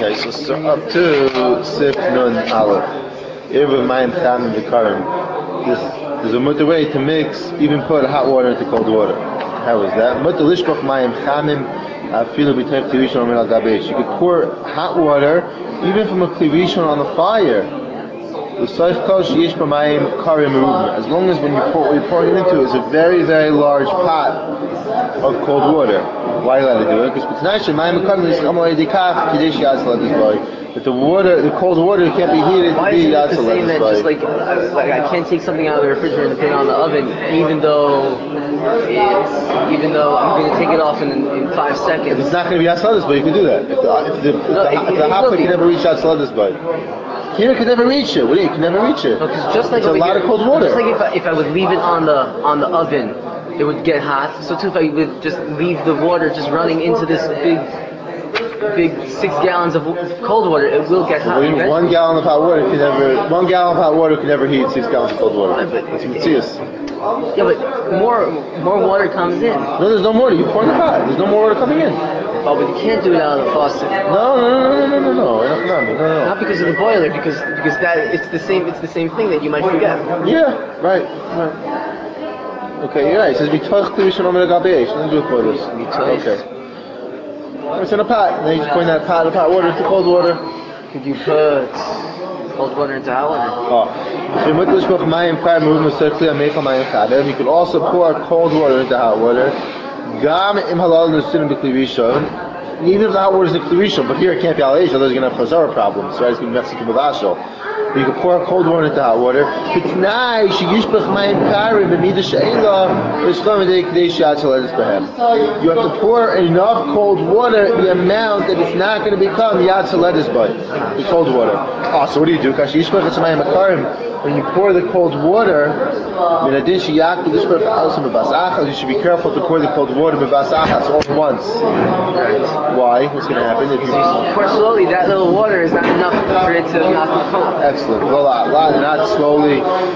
Okay, so up to Sif Nun Aleph. Irva Mayim Cham in the Karim. There's a mutter way to mix, even put hot water into cold water. How is that? Mutter Lishbach Mayim Chamim Afilu B'Teich Klivishon Omer Al Gabesh. You could pour hot water even from a klivishon on the fire. As long as when what you're pouring it into is a very, very large pot of cold water. Why are you allowed to do it? Because that the cold water can't be heated to be Yatzel. Saying that just like I can't take something out of the refrigerator and put it on the oven, even though I'm going to take it off in 5 seconds. If it's not going to be Yatzel, but you can do that. If the hot plate can never reach Yatzel, here it can never reach it. You can never reach it. Because just like it's a lot of cold water. Just like if I would leave it on the oven, it would get hot. So too, if I would just leave the water just running into this big 6 gallons of cold water, it will get hot. 1 gallon of hot water can never heat 6 gallons of cold water. That's Matthias. Yeah, but more water comes in. No, there's no more. You pour in the pot. There's no more water coming in. Oh, but you can't do it out of the faucet. No. Not because of the boiler, because that it's the same thing that you might forget. Yeah, right. Okay, you're right. It says V'toich Klivishon Omer Al Gabesh. Let me do it for this. Okay. It's in a pot. And then you just pour that pot of hot water into cold water. Could you put cold water into hot water? You could also pour cold water into hot water. Even if the hot water is in klivishon, but here it can't be al Asia, otherwise you're going to have chazara problems, right? It's going to be Mexican bavashal. You can pour cold water into hot water. You have to pour enough cold water, the amount that it's not going to become yatzaledis by the cold water. So what do you do? When you pour the cold water, you should be careful to pour the cold water all at once. Why? What's going to happen? If you pour slowly, that little water is not enough for it to not be cold. Excellent. Well, not slowly.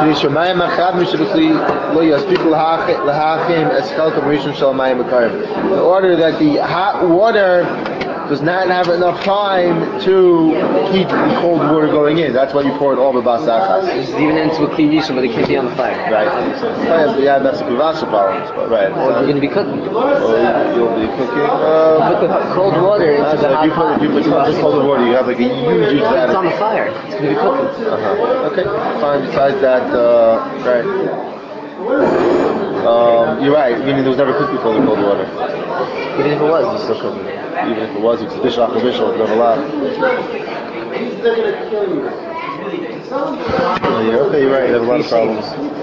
In order that the hot water does not have enough time to keep the cold water going in. That's why you pour it all b'basachas. This is even into a klivishon, but it can't be on the fire. Right. Yeah, that's the klivashal problems, but right. Or you're going to be cooking. You'll be cooking. Put the cold water into the hot pot. If you put too much cold water, you have like a huge vat. It's on the fire. It's going to be cooking. Okay. Fine. Besides that, right. You're right. Meaning there was never cooked before the cold water. Even if it was, you're still cooking. Even if it was, it's a dish off the bishul. It's never allowed. Okay, you're right. You have a lot of problems.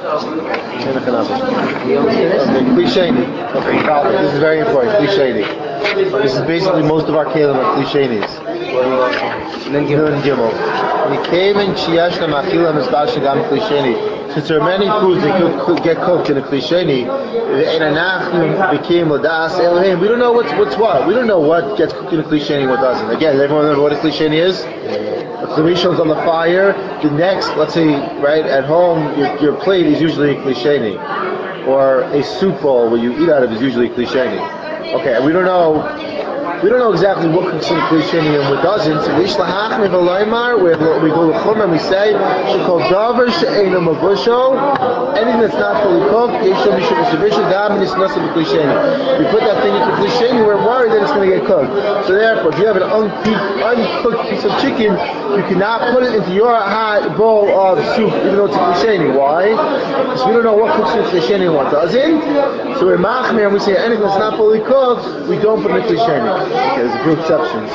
Okay, klisheni. Okay, this is very important. Klisheni. This is basically most of our kelim are klishenis. Nun Gimel. Since there are many foods that could get cooked in a klisheni, we don't know what's what. We don't know what gets cooked in a klisheni and what doesn't. Again, everyone remember what a klisheni is? A klisheni on the fire. The next, let's say, right at home, your plate is usually a klisheni, or a soup bowl where you eat out of is usually a klisheni. Okay, we don't know exactly what cooks in klisheni and what doesn't. So we go to chum and we say, anything that's not fully cooked, we put that thing into klisheni, we're worried that it's going to get cooked. So therefore, if you have an uncooked piece of chicken, you cannot put it into your hot bowl of soup, even though it's a klisheni. Why? Because we don't know what cooks in klisheni and what doesn't. So we're machmir and we say anything that's not fully cooked, we don't put in the klisheni. Okay, there's a few exceptions.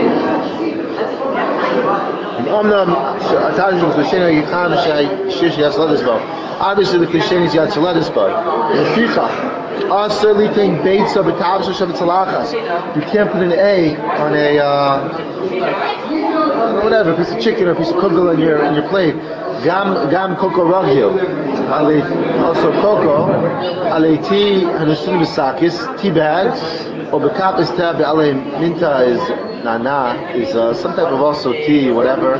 Obviously, the klisheni is yatzaledis by. You can't put an egg on a whatever, a piece of chicken or a piece of kugel in your plate. Gam koko ragil. Also koko. Aleti hanusin b'sakis. Tea bags. Or bekapis tab ale minta is nana is some type of also tea, whatever.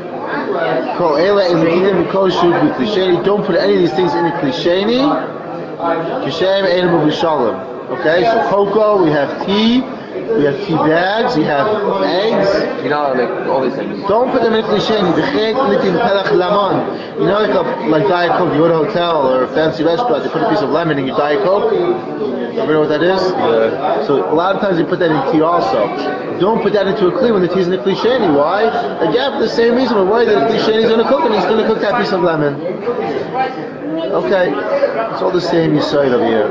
Don't put any of these things in the klisheni. Okay, so cocoa, we have tea, We have tea bags. We have eggs. You know, like all these things. Don't put them in klisheni. You know, like Diet Coke. You go to a hotel or a fancy restaurant, they put a piece of lemon in your Diet Coke. You know what that is? Yeah. So a lot of times they put that in tea also. Don't put that into a kli when the tea's in a klisheni. Why? Again, for the same reason. We're worried that the klisheni is going to cook and he's going to cook that piece of lemon. Okay, it's all the same Yisrael over here.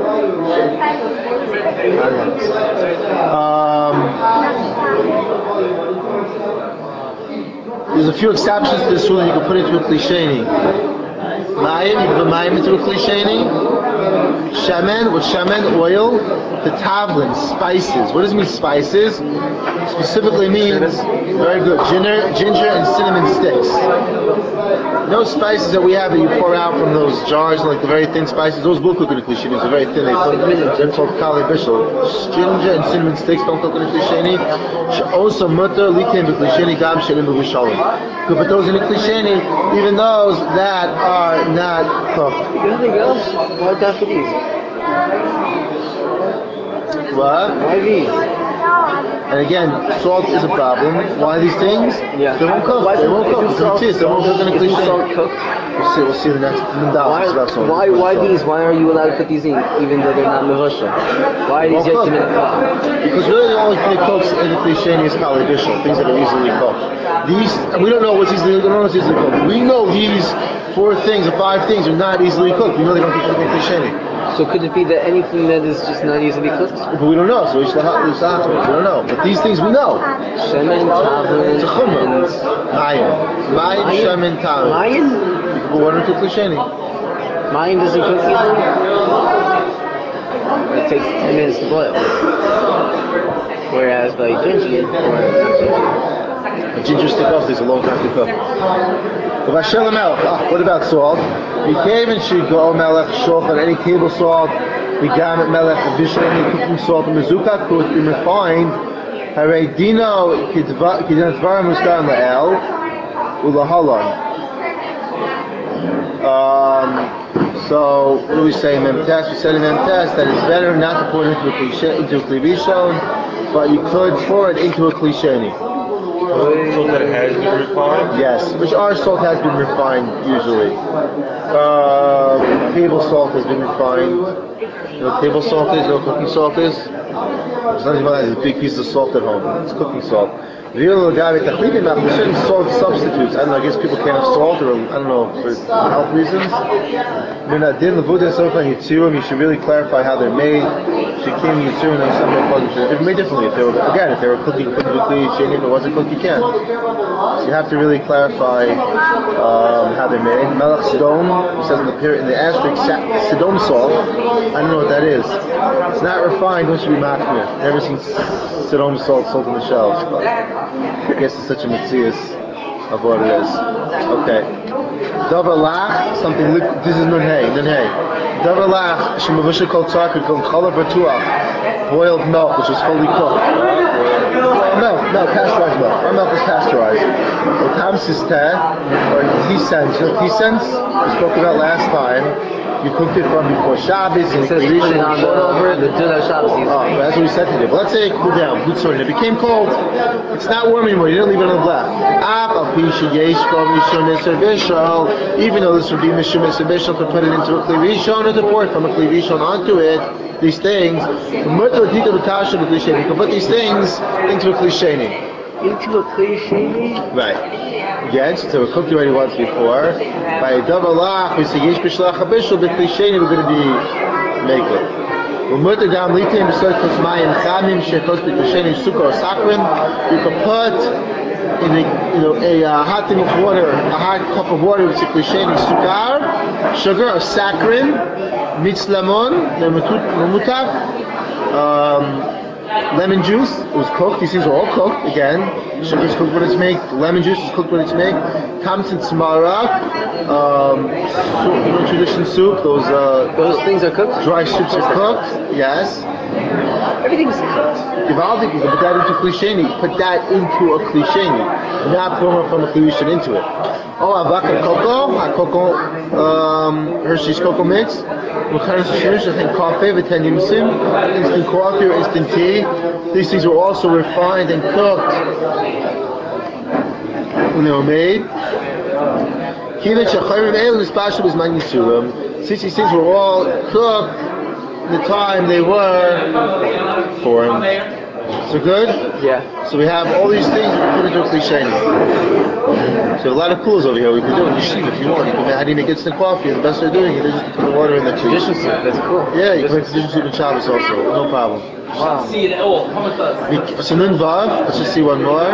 There's a few exceptions to this rule that you can put into a klisheni. Mayim, you can put mayim into a klisheni. Shemen, with shemen, oil. The tavlin, spices. What does it mean spices? Specifically means, very good, ginger and cinnamon sticks. No spices that we have that you pour out from those jars, like the very thin spices. Those will cook in a klisheni. They're very thin. They're called kali bishul. Ginger and cinnamon sticks don't cook in a klisheni. Also mutter litem b'klisheni gam shelim b'vishalim. You could put those in a klisheni, even those that are not cooked. Anything else? Why not for these? What? Why these? And again, salt is a problem. Why these things? Yeah. They won't cook. They won't cook. They won't cook in a klisheni. Salt cooked? We'll see the next. Why these? Why are you allowed to put these in, even though they're not mevusha? Why are these yet to be cooked? Because really the only thing that cooks in the klisheni is kali bishul, things that are easily cooked. These, we don't know what's easily cooked. We know these 4 things or 5 things are not easily cooked. We know they don't cook in the klisheni. So could it be that anything that is just not easily cooked? But we don't know, so we don't know. But these things we know. Shemen, tavlin, It's a chumrah. Mayim, shemen, tavlin. Mayim? You can put water into klisheni. Mayim doesn't cook easily? It takes 10 minutes to boil. Whereas by ginger, A ginger stick also takes a long time to cook. What about salt? We came and she go melech shochan, any table salt. We gamet melech additional any cooking salt and mezukah could be refined. Hare dino kidin dvarim muskar la'el ulahalon. So what do we say in Memtes? We said in Memtes that it's better not to pour it into a kli rishon, but you could pour it into a klisheni. Salt that has been refined? Yes, which our salt has been refined usually. Table salt has been refined. You know what table salt is? You know what cooking salt is? Sometimes has a big piece of salt at home. It's cooking salt. Certain salt substitutes. I don't know, I guess people can't have salt, or I don't know, for health reasons. You should really clarify how they're made. They're made differently. If they were cooking, you couldn't do klisheni. If it wasn't cooked, you can. So you have to really clarify how they're made. Melech Sodom, it says in the asterisk, Sodom salt. I don't know what that is. It's not refined, don't you be machmir. Never seen Sodom salt sold on the shelves, but I guess it's such a mitzias of what it is. Okay. Davar lach, something liquid. This is nun hey. Davar lach, shemavusha kol tzarka kol chalav batuach, boiled milk, which is fully cooked. Milk, pasteurized milk. Our milk is pasteurized. Otam sisteh, or tisens. You know tisens? We spoke about last time. You cooked it from before Shabbos, and it says you put it on over it. The Duda Shabbos. That's what we said to do. But let's say it cooled down, and it became cold. It's not warm anymore. You didn't leave it on the black. Even though this would be Mishum Esabishal to put it into a Kli Rishon or to pour it from a Kli Rishon onto it, these things, you can put these things into a klisheni. Into a klisheni? Right. Again, since they were cooked already once before, by davalach, we say yesh b'shlach habishul b'klisheni, we're going to be naked. You can put in a hot thing of water, a hot cup of water with klisheni sukar, sugar or saccharin, mitz lemon, lemon juice. It was cooked. These things are all cooked. Again, sugar is cooked when it's made. Lemon juice is cooked when it's made. Tamsin tzmara, tradition soup. Those things are cooked. Dry soups are cooked. Yes. Everything's cooked. Givaldik, you can put that into klisheni. Put that into a klisheni, not pour from a klisheni into it. Oh, avaka cocoa, Hershey's cocoa mix. Instant coffee, instant coffee or instant tea. These things were also refined and cooked when they were made. Since these things were all cooked the time they were formed. So good? Yeah. So we have all these things we can put into a klisheni. So a lot of pools over here we can do in yeshiva if you want. You can, how do you make instant coffee? The best way of doing it is just to put the water in the Tradition soup, that's cool. Yeah, you can make tradition soup in Shabbos also. No problem. Wow. So Nun Vav, let's just see one more.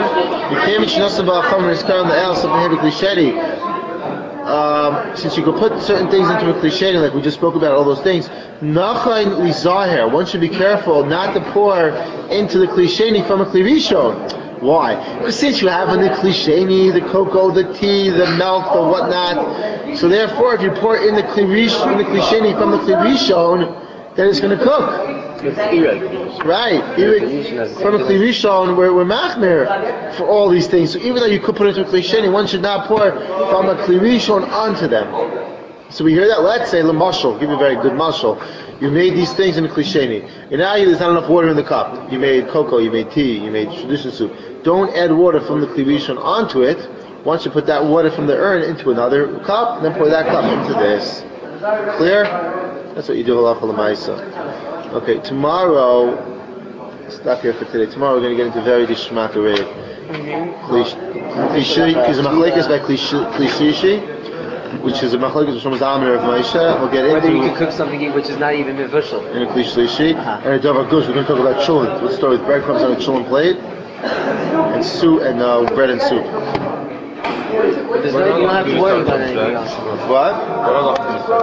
Since you could put certain things into a klisheni, like we just spoke about, all those things, nachain lizaher. One should be careful not to pour into the klisheni from a klivishon. Why? Because since you have in the klisheni the cocoa, the tea, the milk, the whatnot, so therefore, if you pour in the klisheni from the klivishon, then it's going to cook. It's ireg. Right. From a klirishon, we're machmir for all these things. So even though you could put it into a klisheni, one should not pour from a klirishon onto them. So we hear that. Let's say l'mashal. Give you a very good mashal. You made these things in a klisheni, and now there's not enough water in the cup. You made cocoa, you made tea, you made tradition soup. Don't add water from the klirishon onto it. Once you put that water from the urn into another cup, and then pour that cup into this. Clear? That's what you do halacha l'maisa. Okay, tomorrow, stop here for today. Tomorrow we're going to get into very dishmak array. Klishi, because the machlekes by Klishishi, which is a machlekes of Shlomo Zalman of Moshe. We'll get into whether you can cook something which is not even mivushal. In a Klishishi. And a davar gush, we're going to talk about chulent. Let's start with breadcrumbs on a chulent plate, and soup, and bread and soup. But you don't have to worry about anything else. What?